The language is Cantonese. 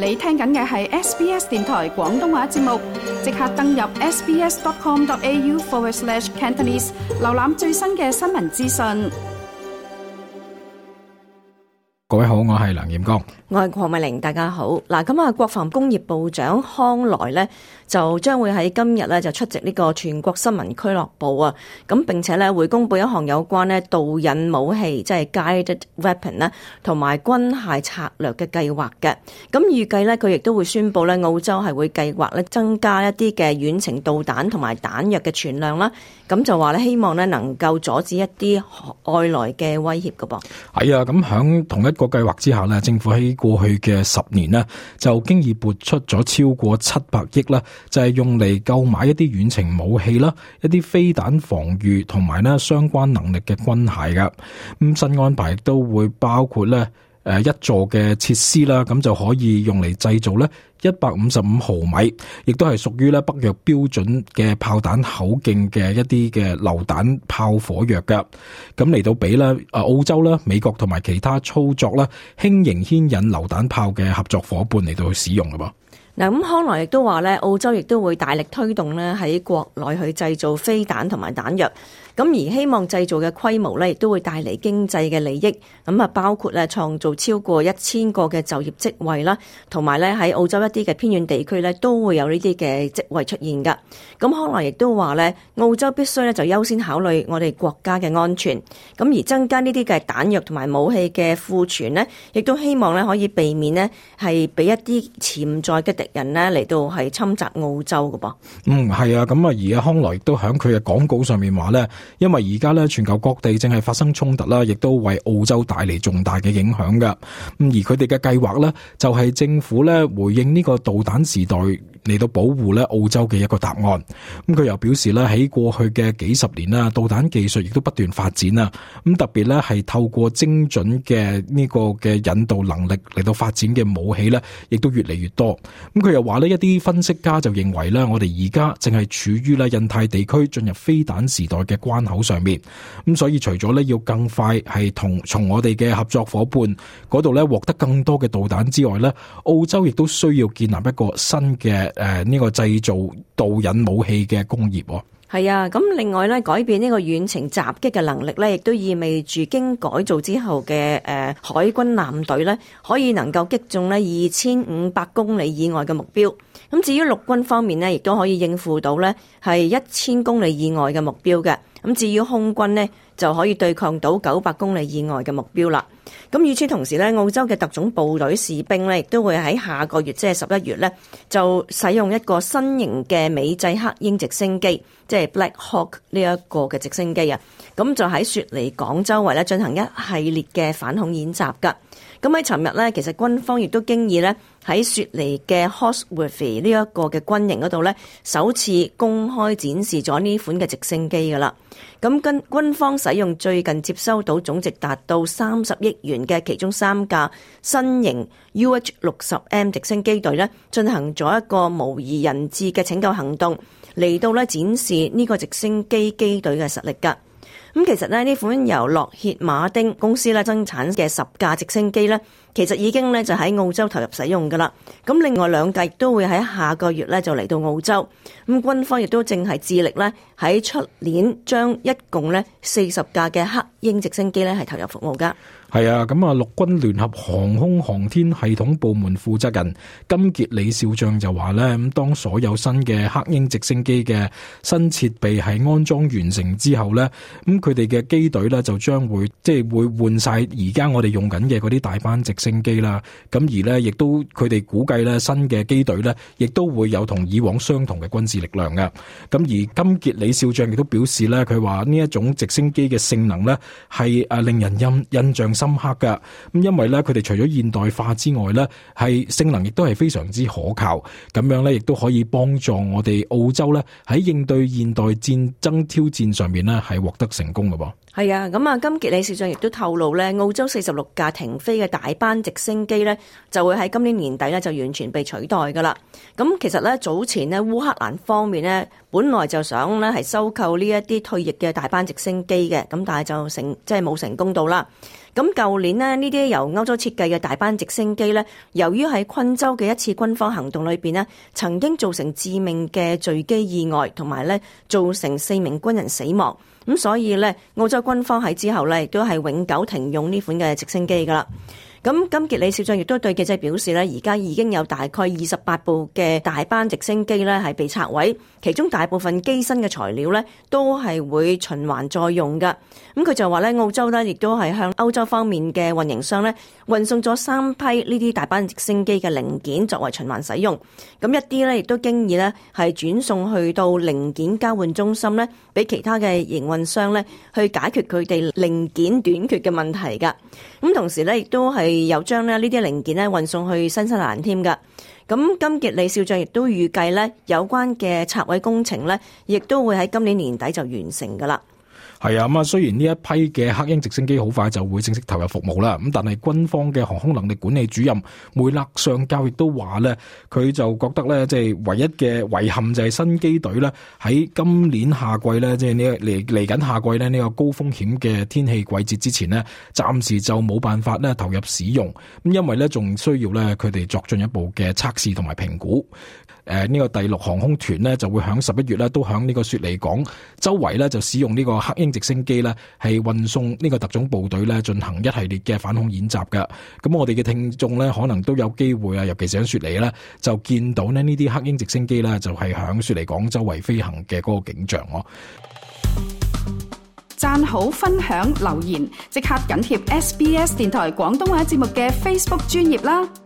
你聽緊嘅係 SBS 電台廣東話節目，即刻登入 sbs.com.au/Cantonese 瀏覽最新嘅新聞資訊。 各位好，我係梁彥剛， 我係鄺美玲，大家好。嗱，咁啊，國防工業部長康萊呢就將會喺今日呢就出席呢個全國新聞俱樂部啊，咁並且呢會公布一項有關呢導引武器，即係 guided weapon 呢同埋軍械策略嘅計劃嘅。咁預計呢，佢亦都會宣布呢澳洲係會計劃呢增加一啲嘅遠程導彈同埋彈藥嘅存量啦。咁就話呢，希望呢能夠阻止一啲外來嘅威脅㗎噃。 係啊，咁響同一個計劃之下呢，政府喺過去嘅10年呢，就經已撥出咗超過700億啦，就係用嚟購買一啲遠程武器啦，一啲飛彈防禦同埋呢相關能力嘅軍械噶。咁新安排亦都會包括呢一座嘅設施啦，咁就可以用嚟製造呢155毫米，亦都係屬於呢北約標準嘅炮彈口徑嘅一啲嘅榴彈炮火藥噶。咁嚟到俾呢澳洲啦、美國同埋其他操作啦輕型牽引榴彈炮嘅合作伙伴嚟到去使用噶噃。 嗱，咁康萊亦都話咧，澳洲亦都會大力推動咧喺國內去製造飛彈同埋彈藥，咁而希望製造嘅規模咧，亦都會帶嚟經濟嘅利益，咁啊包括咧創造超過1000個嘅就業職位啦，同埋咧喺澳洲一啲嘅偏遠地區咧都會有呢啲嘅職位出現噶。咁康萊亦都話咧，澳洲必須咧就優先考慮我哋國家嘅安全，咁而增加呢啲嘅彈藥同埋武器嘅庫存呢，亦都希望咧可以避免呢係俾一啲潛在嘅敵人呢嚟到係侵襲澳洲㗎噃。 係啊，咁啊而家康萊亦都喺佢嘅廣告上面話咧，因為而家咧全球各地正係發生衝突啦，亦都為澳洲帶嚟重大嘅影響㗎。而佢哋嘅計劃咧，就係政府咧回應呢個導彈時代嚟到保護咧澳洲嘅一個答案。咁佢又表示咧，喺過去嘅幾十年啦，導彈技術亦都不斷發展啦。咁特別咧係透過精準嘅呢個嘅引導能力嚟到發展嘅武器咧，亦都越嚟越多。咁佢又話呢，一啲分析家就認為咧，我哋而家正係處於咧印太地區進入飛彈時代嘅關口上面。咁所以除咗咧要更快係從我哋嘅合作伙伴嗰度咧獲得更多嘅導彈之外咧，澳洲亦都需要建立一個新嘅呢個製造導引武器嘅工業。 係啊，咁另外咧，改變呢個遠程襲擊嘅能力咧，亦都意味住經改造之後嘅海軍艦隊咧，可以能夠擊中咧2500公里以外嘅目標。咁至於陸軍方面咧，亦都可以應付到咧係1000公里以外嘅目標嘅。咁至於空軍呢，就可以對抗到900公里以外嘅目標啦。咁與此同時咧，澳洲嘅特種部隊士兵咧，亦都會喺下個月，即係11月咧，就使用一個新型嘅美製黑鷹直升機，即係 Black Hawk 呢一個嘅直升機啊。咁就喺雪梨港周圍咧進行一系列嘅反恐演習噶。咁喺尋日咧，其實軍方亦都經已咧喺雪梨嘅 Hawkesbury 呢一個嘅軍營嗰度咧，首次公開展示咗呢款嘅直升機噶啦。咁跟軍方使用最近接收到總值達到30億元嘅其中3架新型 UH-60M 直升機隊咧，進行咗一個模擬人質嘅拯救行動，嚟到咧展示呢個直升機機隊嘅實力噶。咁其實呢款由洛歇馬丁公司咧生產嘅10架直升機咧，其實已經咧就喺澳洲投入使用噶啦。咁另外2架亦都會喺下個月咧就嚟到澳洲。咁軍方亦都正係致力咧喺出年將一共咧40架嘅黑鷹直升機咧係投入服務噶。 係啊，咁啊，陸軍聯合航空航天系統部門負責人金傑里少將就話咧，咁當所有新嘅黑鷹直升機嘅新設備係安裝完成之後咧，咁佢哋嘅機隊咧就將會會換晒而家我哋用緊嘅嗰啲大班直升機啦。咁而咧，亦都佢哋估計咧新嘅機隊咧，亦都會有同以往相同嘅軍事力量嘅。咁而金傑里少將亦都表示咧，佢話呢一種直升機嘅性能咧係令人印象深刻㗎。咁因為咧佢哋除咗現代化之外咧，係性能亦都係非常之可靠，咁樣咧亦都可以幫助我哋澳洲咧喺應對現代戰爭挑戰上面咧係獲得成功嘅噃。 係啊，咁啊，金傑里少將亦都透露咧，澳洲46架停飛嘅大班直升機咧，就會喺今年年底咧就完全被取代噶啦。咁其實咧早前咧烏克蘭方面咧本來就想咧係收購呢一啲退役嘅大班直升機嘅，咁但係就冇成功到啦。 咁舊年呢啲由歐洲設計嘅大班直升機呢，由於喺昆州嘅一次軍方行動裏邊呢，曾經造成致命嘅墜機意外，同埋呢造成4名軍人死亡。咁所以呢，澳洲軍方喺之後呢，亦都係永久停用呢款嘅直升機噶啦。咁金傑里少將亦都對記者表示呢，而家已經有大概28部嘅大班直升機呢係被拆毀，其中大部分機身嘅材料呢都係會循環再用噶。咁佢就話呢，澳洲呢亦都係向歐洲方面嘅運營商呢運送咗3批呢啲大班直升機嘅零件作為循環使用。咁一啲呢亦都經已呢係轉送去到零件交換中心呢，俾其他嘅營運商呢去解決佢哋零件短缺嘅問題噶。咁同時呢亦都係有將呢啲零件呢運送去新西蘭添噶。咁金傑里少將亦都預計呢有關嘅拆毀工程呢，亦都會喺今年年底就完成噶啦。 係啊，咁啊，雖然呢一批嘅黑鷹直升機好快就會正式投入服務啦，咁但係軍方嘅航空能力管理主任梅勒上校亦都話咧，佢就覺得咧，即係唯一嘅遺憾就係新機隊咧喺今年夏季咧，即係呢嚟緊夏季咧呢個高風險嘅天氣季節之前呢，暫時就冇辦法咧投入使用，咁因為咧仲需要咧佢哋作進一步嘅測試同埋評估。呢個第6航空團呢就會喺11月咧都喺呢個雪梨港周圍咧就使用呢個黑鷹直升機咧係運送呢個特種部隊咧進行一系列嘅反恐演習嘅。咁我哋嘅聽眾咧可能都有機會啊，尤其是喺雪梨咧就見到呢啲黑鷹直升機咧就係喺雪梨港周圍飛行嘅嗰個景象咯。 讚好、分享、留言，即刻緊貼SBS 電台廣東話節目嘅 Facebook 專頁啦！